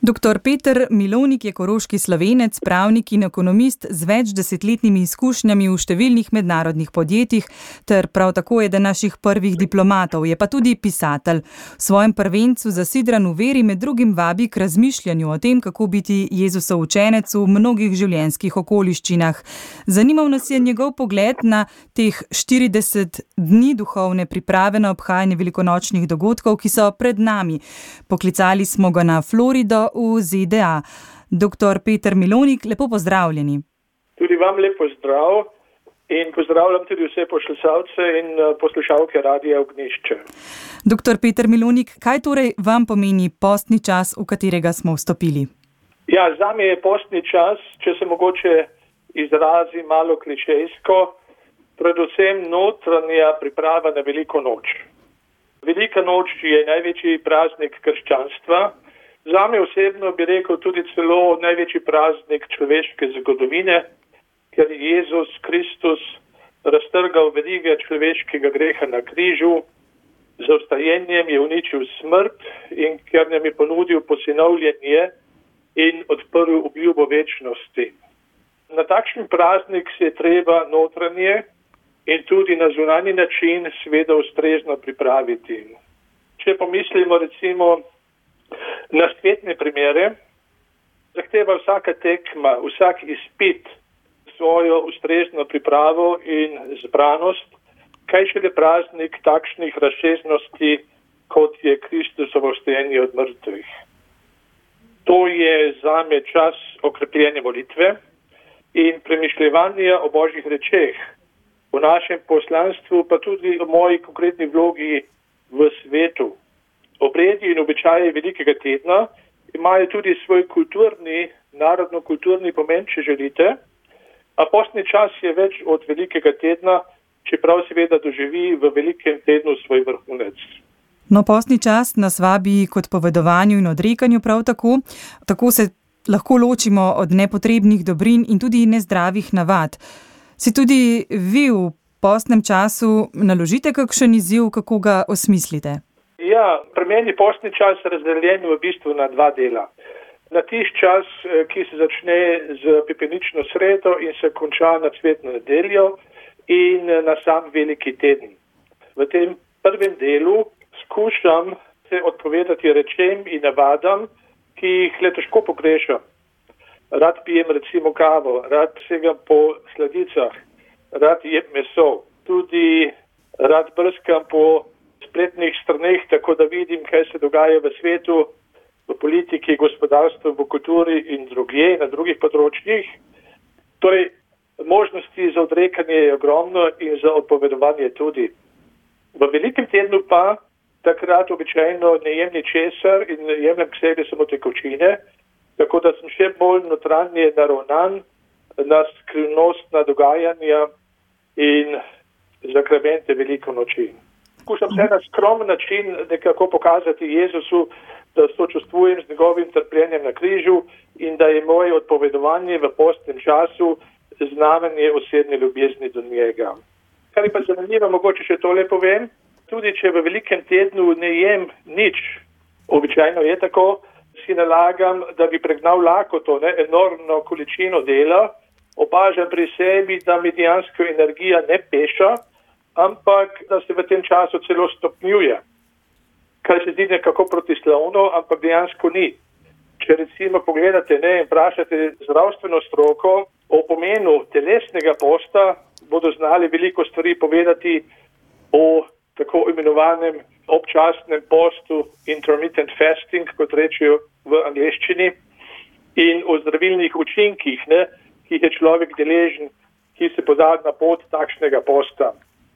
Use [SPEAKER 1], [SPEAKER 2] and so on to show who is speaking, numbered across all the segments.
[SPEAKER 1] Dr. Peter Milovnik je koroški Slovenec, pravnik in ekonomist z več desetletnimi izkušnjami v številnih mednarodnih podjetjih ter prav tako eden naših prvih diplomatov, je pa tudi pisatelj. V svojem prvencu Zasidran v veri med drugim vabi k razmišljanju o tem, kako biti Jezusov učenec v mnogih življenjskih okoliščinah. Zanimal nas je njegov pogled na teh 40 dni duhovne priprave na obhajanje velikonočnih dogodkov, ki so pred nami. Poklicali smo ga na Florido v ZDA. Dr. Peter Milovnik, lepo pozdravljeni.
[SPEAKER 2] Tudi vam lep pozdrav in pozdravljam tudi vse poslušalce in poslušalke Radia Ognjišče.
[SPEAKER 1] Dr. Peter Milovnik, kaj torej vam pomeni postni čas, v katerega smo vstopili?
[SPEAKER 2] Ja, zame je postni čas, če se mogoče izrazi malo klišejsko, predvsem notranja priprava na veliko noč. Velika noč je največji praznik krščanstva. Zame osebno bi rekel tudi celo največji praznik človeške zgodovine, ker je Jezus Kristus raztrgal verige človeškega greha na križu, z vstajenjem je uničil smrt in ker nam je ponudil posinovljenje in odprl obljubo večnosti. Na takšen praznik se je treba notranje in tudi na zunanji način seveda ustrezno pripraviti. Če pomislimo recimo na svetne primere, zahteva vsaka tekma, vsak izpit svojo ustrezno pripravo in zbranost, kaj šele praznik takšnih razsežnosti, kot je Kristusovo vstajenje od mrtvih. To je zame čas okrepljenja molitve in premišljevanja o Božjih rečeh, o našem poslanstvu, pa tudi o moji konkretni vlogi v svetu. Obredi in običaji velikega tedna imajo tudi svoj kulturni, narodno-kulturni pomen, če želite, a postni čas je več od velikega tedna, čeprav seveda doživi v velikem tednu svoj vrhunec.
[SPEAKER 1] No, postni čas nas vabi k odpovedovanju in odrekanju prav tako. Tako se lahko ločimo od nepotrebnih dobrin in tudi nezdravih navad. Si tudi vi v postnem času naložite kakšen izziv, kako ga osmislite?
[SPEAKER 2] Ja, pri meni je postni čas razdeljen v bistvu na dva dela. Na tisti čas, ki se začne z pepenično sredo in se konča na cvetno nedeljo in na sam veliki teden. V tem prvem delu skušam se odpovedati rečem in navadam, ki jih le težko pogrešam. Rad pijem recimo kavo, rad segam po sladicah, rad jem meso, tudi rad brskam po spletnih straneh, tako da vidim, kaj se dogaja v svetu, v politiki, gospodarstvu, v kulturi in drugje, na drugih področjih. Torej, možnosti za odrekanje je ogromno in za odpovedovanje tudi. V velikem tednu pa takrat običajno ne jem ničesar in jemljem k sebi samo tekočine, tako da sem še bolj notranje naravnan na skrivnostna dogajanja in zakramente veliko noči. Skušam se na skromen način nekako pokazati Jezusu, da sočustvujem z njegovim trpljenjem na križu in da je moje odpovedovanje v postnem času znamenje osebne ljubezni do njega. Kar je pa zanimivo, mogoče še tole povem, tudi če v velikem tednu ne jem nič, običajno je tako, si nalagam, da bi pregnal lakoto, enormno količino dela, opažam pri sebi, da mi dejansko energija ne peša, ampak da se v tem času celo stopnjuje. Kar se zdi nekako protislovno, ampak dejansko ni. Če recimo pogledate in vprašate zdravstveno stroko o pomenu telesnega posta, bodo znali veliko stvari povedati o tako imenovanem občasnem postu, intermittent fasting, kot rečejo v angleščini, in o zdravilnih učinkih, ki jih je človek deležen, ki se poda na pot takšnega posta.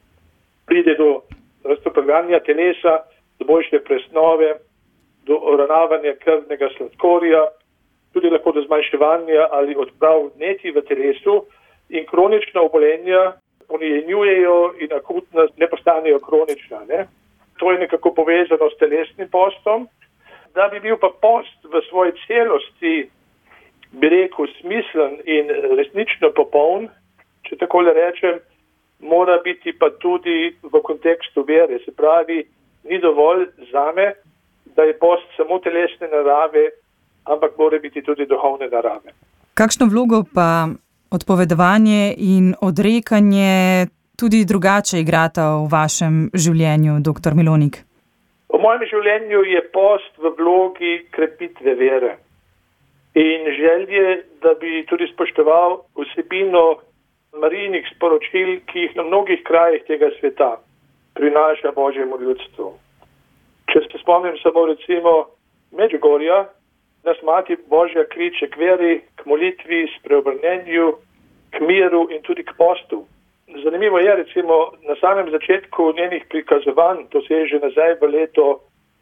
[SPEAKER 2] Pride do raztopljevanja telesa, do boljše presnove, do uravnavanja krvnega sladkorja, tudi lahko do zmanjševanja ali odprav vnetij v telesu in kronična obolenja ponjenjujejo in akutno ne postanejo kronična. To je nekako povezano s telesnim postom. Da bi bil pa post v svoji celosti, bi rekel, smislen in resnično popoln, če takole rečem, mora biti pa tudi v kontekstu vere. Se pravi, ni dovolj zame, da je post samo telesne narave ampak mora biti tudi duhovne narave.
[SPEAKER 1] Kakšno vlogo pa odpovedovanje in odrekanje tudi drugače igrata v vašem življenju, dr. Milonik?
[SPEAKER 2] V mojem življenju je post v vlogi krepitve vere in želje, da bi tudi spoštoval vsebino Marijinih sporočil, ki jih na mnogih krajih tega sveta prinaša Božjemu ljudstvu. Če se spomnim samo recimo Medžugorja, nas Mati Božja kliče k veri, k molitvi, spreobrnenju, k miru in tudi k postu. Zanimivo je recimo na samem začetku njenih prikazovanj, to se je že nazaj v leto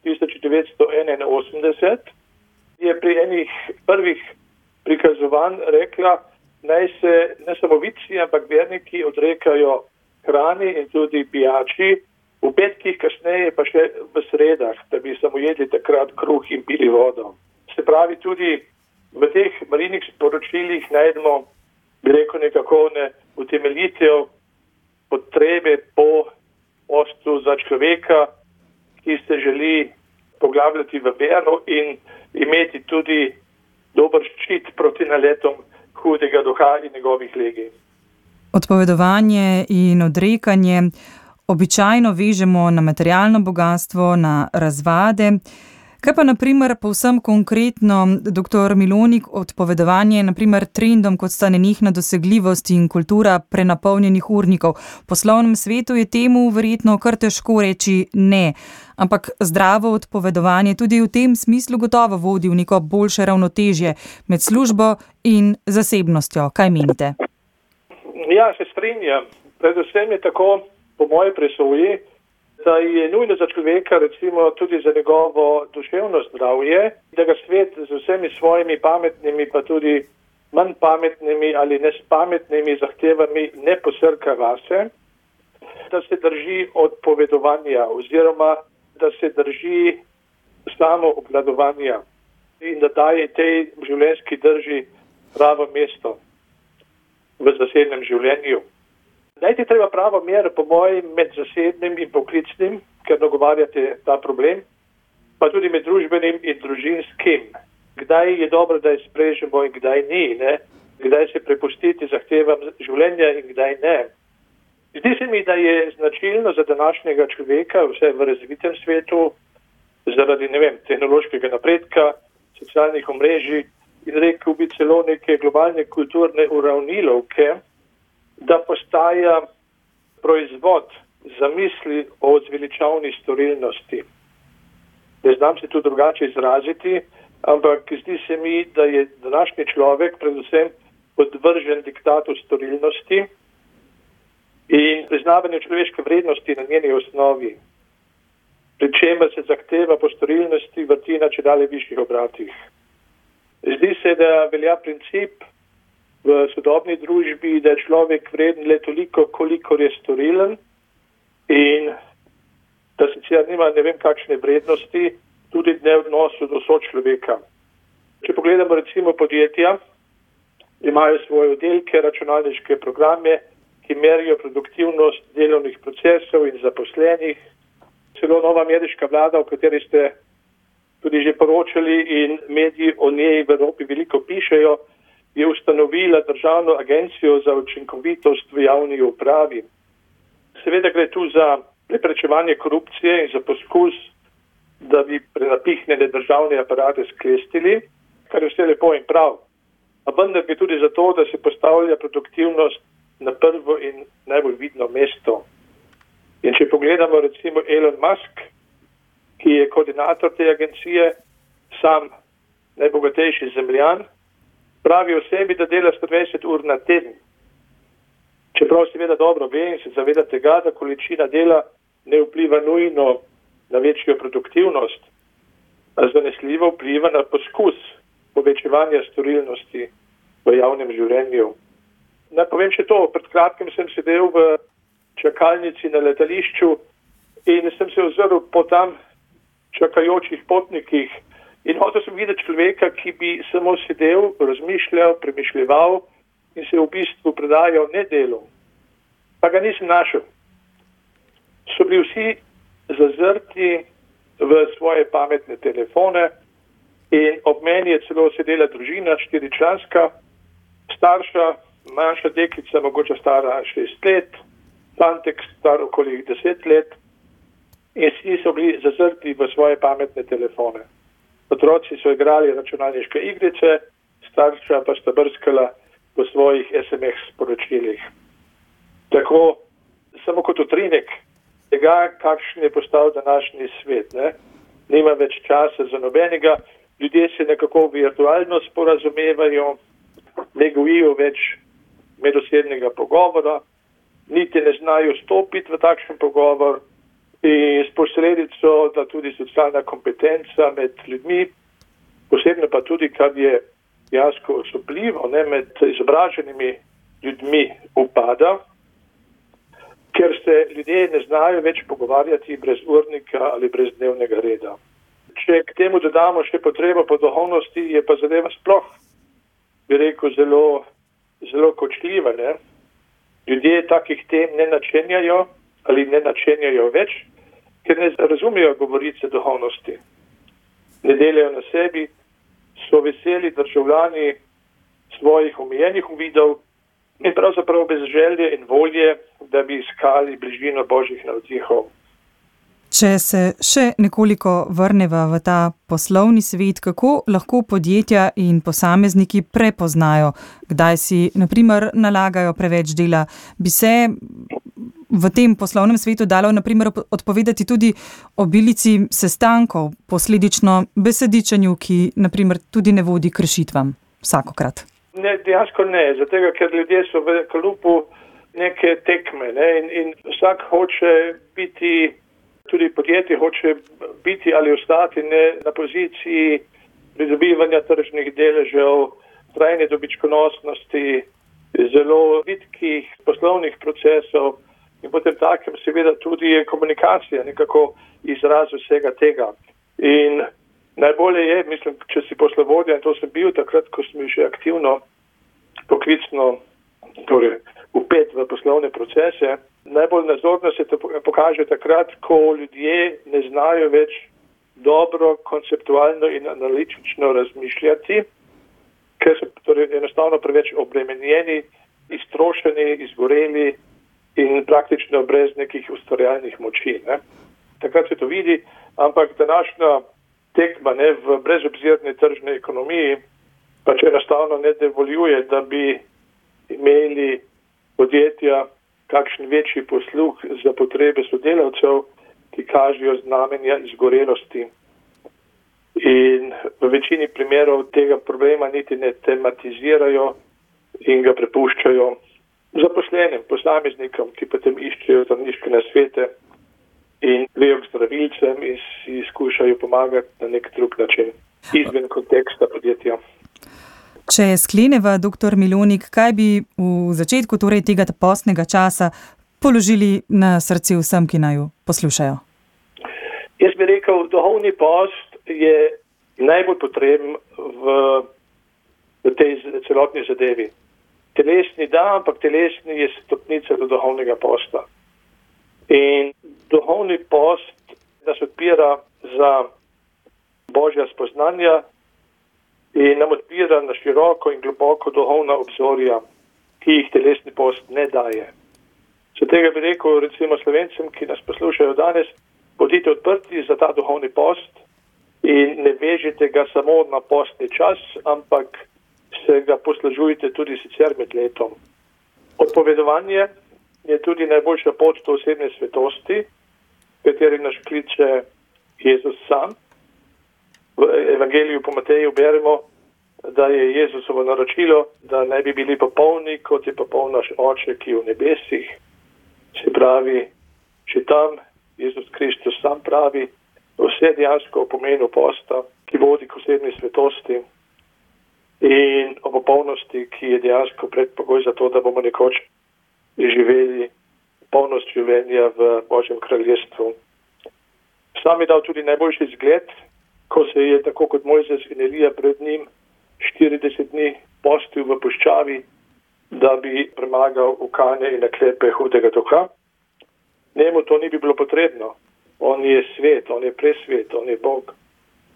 [SPEAKER 2] 1981, je pri enih prvih prikazovanj rekla, naj se ne samo vici, ampak verniki odrekajo hrani in tudi pijači, v petkih kasneje pa še v sredah, da bi samo jedli takrat kruh in pili vodo. Se pravi, tudi v teh Marijinih sporočilih najdemo, bi rekel, nekako utemeljitev potrebe po postu za človeka, ki se želi poglabljati v vero in imeti tudi dober ščit proti naletom hudega duha in njegovih legij.
[SPEAKER 1] Odpovedovanje in odrekanje običajno vežemo na materialno bogatstvo, na razvade. Kaj pa naprimer povsem konkretno, dr. Milonik, odpovedovanje naprimer trendom, kot sta nenehna dosegljivost in kultura prenapolnjenih urnikov? V poslovnem svetu je temu verjetno kar težko reči ne, ampak zdravo odpovedovanje tudi v tem smislu gotovo vodi v neko boljše ravnotežje med službo in zasebnostjo. Kaj menite?
[SPEAKER 2] Ja, se strinjam. Predvsem je tako, po moji presoji, da je nujno za človeka, recimo tudi za njegovo duševno zdravje, da ga svet z vsemi svojimi pametnimi, pa tudi manj pametnimi ali nespametnimi zahtevami ne posrka vase, da se drži odpovedovanja oziroma da se drži samo obvladovanja in da daje tej življenjski drži pravo mesto v zasebnem življenju. Najti treba pravo mero, po mojem, med zasebnim in poklicnim, ker nagovarjate ta problem, pa tudi med družbenim in družinskim. Kdaj je dobro, da je sprežemo in kdaj ni, ne? Kdaj se prepustiti zahtevam življenja in kdaj ne. Zdi se mi, da je značilno za današnjega človeka, vse v razvitem svetu, zaradi, tehnološkega napredka, socialnih omrežij in rekel bi celo neke globalne kulturne uravnilovke, da postaja proizvod zamisli o zveličavni storilnosti. Ne znam se tu drugače izraziti, ampak zdi se mi, da je današnji človek predvsem podvržen diktatu storilnosti in priznavanju človeške vrednosti na njeni osnovi, pri čemer se zahteva po storilnosti vrti na čedalje višjih obratih. Zdi se, da velja princip v sodobni družbi, da je človek vreden le toliko, kolikor je storilen in da sicer nima ne vem kakšne vrednosti tudi ne v odnosu do sočloveka. Če pogledamo recimo podjetja, imajo svoje oddelke, računalniške programe, ki merijo produktivnost delovnih procesov in zaposlenih. Celo nova ameriška vlada, o kateri ste tudi že poročali in mediji o njej v Evropi veliko pišejo, je ustanovila državno agencijo za učinkovitost v javni upravi. Seveda gre tu za preprečevanje korupcije in za poskus, da bi prenapihnjene državne aparate sklestili, kar je vse lepo in prav. A vendar gre tudi za to, da se postavlja produktivnost na prvo in najbolj vidno mesto. In če pogledamo recimo Elon Musk, ki je koordinator te agencije, sam najbogatejši zemljan, pravi o sebi, da dela 120 ur na teden. Čeprav seveda dobro ve in se zaveda tega, da količina dela ne vpliva nujno na večjo produktivnost, a zanesljivo vpliva na poskus povečevanja storilnosti v javnem življenju. Naj povem še to, pred kratkim sem sedel v čakalnici na letališču in sem se ozrl po tam čakajočih potnikih in hotel sem videti človeka, ki bi samo sedel, razmišljal, premišljeval in se v bistvu predajal nedelu. Pa ga nisem našel. So bili vsi zazrti v svoje pametne telefone In ob meni je celo sedela družina, 4-članska, starša, manjša deklica, mogoče stara 6 let, fantek star okoli 10 let in vsi so bili zazrti v svoje pametne telefone. Otroci so igrali računalniške igrice, starša pa sta brskala po svojih SMS sporočilih. Tako, samo kot utrinek tega, kakšen je postal današnji svet. Nima več časa za nobenega, ljudje se nekako virtualno sporazumevajo, ne gojijo več medosebnega pogovora, niti ne znajo stopiti v takšen pogovor in s posledico, da tudi socialna kompetenca med ljudmi, posebno pa tudi, kar je dejansko osupljivo, med izobraženimi ljudmi upada, ker se ljudje ne znajo več pogovarjati brez urnika ali brez dnevnega reda. Če k temu dodamo še potrebo po duhovnosti, je pa zadeva sploh, bi rekel, zelo, zelo kočljiva. Ljudje takih tem ne načenjajo ali ne načenjajo več, ker ne razumejo govorice duhovnosti. Ne delajo na sebi, so veseli državljani svojih omejenih uvidov in pravzaprav bez želje in volje, da bi iskali bližino božjih navdihov.
[SPEAKER 1] Če se še nekoliko vrneva v ta poslovni svet, kako lahko podjetja in posamezniki prepoznajo, kdaj si, na primer, nalagajo preveč dela? Bi se v tem poslovnem svetu dalo, na primer, odpovedati tudi obilici sestankov, posledično besedičenju, ki, na primer, tudi ne vodi k rešitvam vsakokrat?
[SPEAKER 2] Ne, dejansko ne, zato ker ljudje so v kalupu neke tekme in vsak hoče biti, tudi podjetje hoče biti ali ostati na poziciji pridobivanja tržnih deležev, trajne dobičkonosnosti, zelo vitkih poslovnih procesov in potem takem seveda tudi je komunikacija nekako izraz vsega tega. In najbolje je, mislim, če si poslovodja, in to sem bil takrat, ko sem že aktivno, poklicno, torej vpet v poslovne procese, najbolj nazorno se to pokaže takrat, ko ljudje ne znajo več dobro, konceptualno in analitično razmišljati, ker so torej enostavno preveč obremenjeni, iztrošeni, izgoreli in praktično brez nekih ustvarjalnih moči. Takrat se to vidi, ampak današnja tekma v brezobzirni tržni ekonomiji pač enostavno ne dovoljuje, da bi imeli podjetja kakšen večji posluh za potrebe sodelavcev, ki kažejo znamenja izgorelosti. In v večini primerov tega problema niti ne tematizirajo in ga prepuščajo zaposlenim, posameznikom, ki potem iščejo zdravniške nasvete in vejo k zdravilcem in si skušajo pomagati na nek drug način, izven konteksta podjetja.
[SPEAKER 1] Če skleneva, dr. Milonik, kaj bi v začetku tega postnega časa položili na srce vsem, ki naju poslušajo?
[SPEAKER 2] Jaz bi rekel, duhovni post je najbolj potreben v tej celotni zadevi. Telesni da, ampak telesni je stopnica do duhovnega posta. In duhovni post nas odpira za božja spoznanja in nam odpira na široko in globoko duhovna obzorja, ki jih telesni post ne daje. Zato tega bi rekel recimo Slovencem, ki nas poslušajo danes, bodite odprti za ta duhovni post in ne vežite ga samo na postni čas, ampak se ga poslužujte tudi sicer med letom. Odpovedovanje je tudi najboljša pot do osebne svetosti, kateri nas kliče Jezus sam. V Evangeliju po Mateju beremo, da je Jezusovo naročilo, da naj bi bili popolni, kot je popoln naš Oče, ki je v nebesih. Se pravi, če tam Jezus Kristus sam pravi, vse dejansko o pomenu posta, ki vodi k osebni svetosti in o popolnosti, ki je dejansko predpogoj za to, da bomo nekoč živeli polnost življenja v Božjem kraljestvu. Sam je dal tudi najboljši zgled, ko se je tako kot Mojzes in Elija pred njim 40 dni postil v puščavi, da bi premagal ukane in naklepe hudega duha. Njemu to ni bi bilo potrebno. On je svet, on je presvet, on je Bog.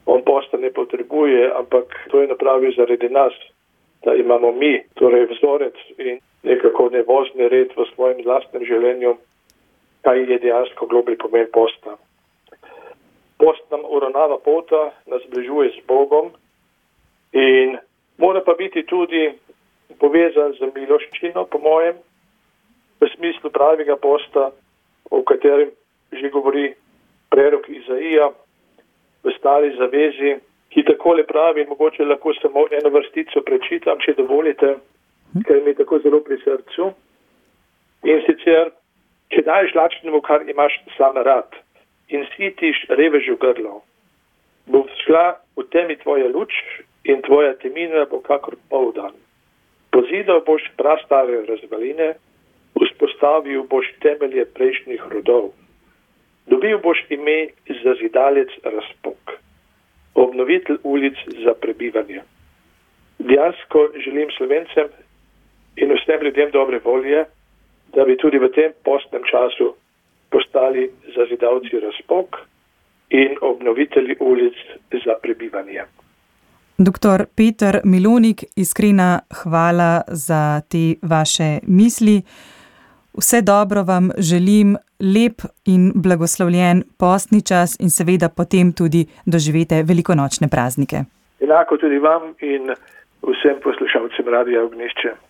[SPEAKER 2] On posta ne potrebuje, ampak to je napravil zaradi nas, da imamo mi, torej vzorec in nekako nevozni red v svojem lastnem življenju, kaj je dejansko globlji pomen posta. Post nam uravnava pota, nas zbližuje z Bogom in mora pa biti tudi povezan z miloščino, po mojem, v smislu pravega posta, o katerem že govori prerok Izaija v Stari zavezi, ki takole pravi, mogoče lahko samo eno vrstico prečitam, če dovolite, ker mi je tako zelo pri srcu. In sicer, če daješ lačnemu, kar imaš sam rad, in sitiš revežu grlo, bo šla v temi tvoja luč in tvoja temina bo kakor poldan. Pozidal boš prastare razvaline, vzpostavil boš temelje prejšnjih rodov. Dobil boš ime zazidalec razpok, obnovitelj ulic za prebivanje. Dejansko želim Slovencem in vsem ljudem dobre volje, da bi tudi v tem postnem času postali zazidalci razpok in obnovitelji ulic za prebivanje.
[SPEAKER 1] Dr. Peter Milonik, iskrena hvala za te vaše misli. Vse dobro vam želim, lep in blagoslovljen postni čas in seveda potem tudi doživete velikonočne praznike.
[SPEAKER 2] Enako tudi vam in vsem poslušalcem Radia Ognjišče.